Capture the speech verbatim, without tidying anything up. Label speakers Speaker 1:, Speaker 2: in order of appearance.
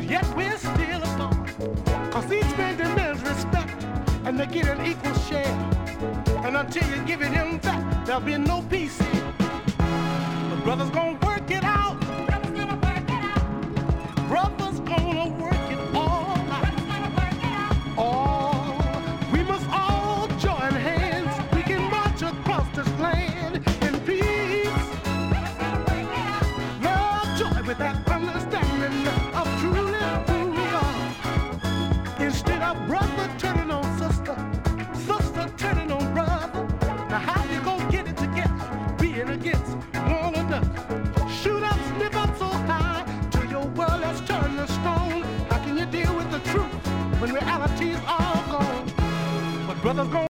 Speaker 1: yet we're still apart. Cause each man demands respect, and they get an equal share. And until you give it him back, there'll be no peace. The brother's gonna work it out. Brother's gonna work it out. Brother's gonna work it all out. Brother's gonna work it out. Oh, we must all join hands. We can march across this land in peace. Brother's gonna work it out. Love, joy, with that understanding of truly who we are. Instead of brother turning on sister, sister turning on brother. Now how you gonna get it together? Being against one another. Shoot up, slip up so high till your world has turned to stone. How can you deal with the truth when reality's all gone? But brothers gonna